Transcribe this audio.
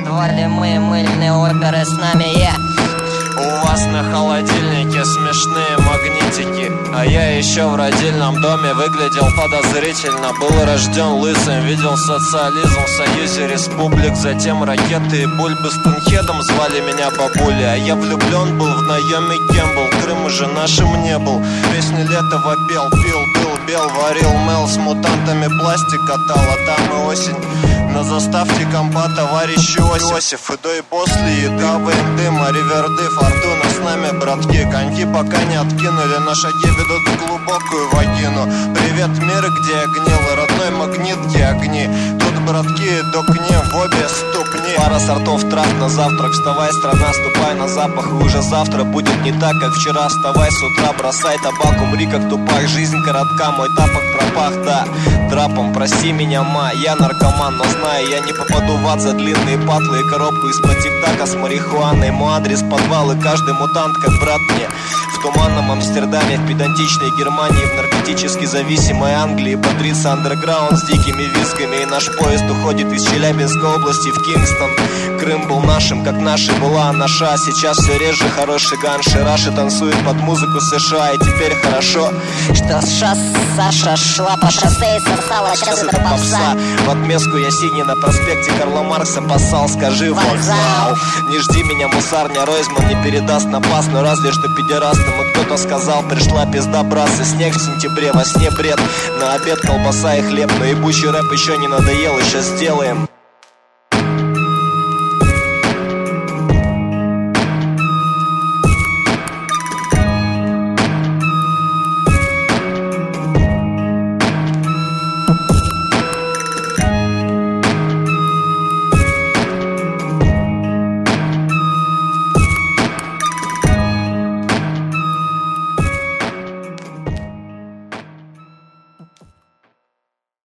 подвале мы, мыльные оперы с нами, У вас на холодильнике смешные магнитики, а я еще в родильном доме выглядел подозрительно. Был рожден лысым, видел социализм в Союзе Республик, затем ракеты и бульбы. Скинхедом звали меня бабуля, а я влюблен был в Наоми Кэмпбелл. Крым уже нашим не был, песни летого пел, пил, был бел, варил мел, с мутантами пластик катал, а там и осень. На заставке компа товарищ Иосиф. И до и после еды каваем дым, а риверды, фортуна с нами, братки. Коньки пока не откинули, но шаги ведут в глубокую вагину. Привет, мир, где я гнил, родной магнит, где огни. Тут, братки, до к ним в обе ступни. Пара сортов трав на завтрак. Вставай, страна, ступай на запах. И уже завтра будет не так, как вчера. Вставай с утра, бросай табак, умри как тупак. Жизнь коротка, мой тапок пропах, да, драпом. Прости меня, ма, я наркоман, но знаю, я не попаду в ад за длинные патлы и коробку из-под тик-така с марихуаной. Мой адрес подвал, и каждый мутант как брат мне. В туманном Амстердаме, в педантичной Германии, в наркотически зависимой Англии бодрится андерграунд с дикими визгами. И наш поезд уходит из Челябинской области в Кингстон. Крым был нашим, как нашей была наша. Сейчас все реже хороший ганши. Раши танцует под музыку США, и теперь хорошо, что Саша шла по шоссе и сосала, сейчас это попса. В отместку я синий на проспекте Карла Маркса поссал. Скажи вокзал, не жди меня, мусарня, Ройзман не передаст на пас. Но разве что педерастам. И кто-то сказал, пришла пизда, братцы. Снег в сентябре, во сне бред. На обед колбаса и хлеб, но ебучий рэп еще не надоел, и сейчас сделаем.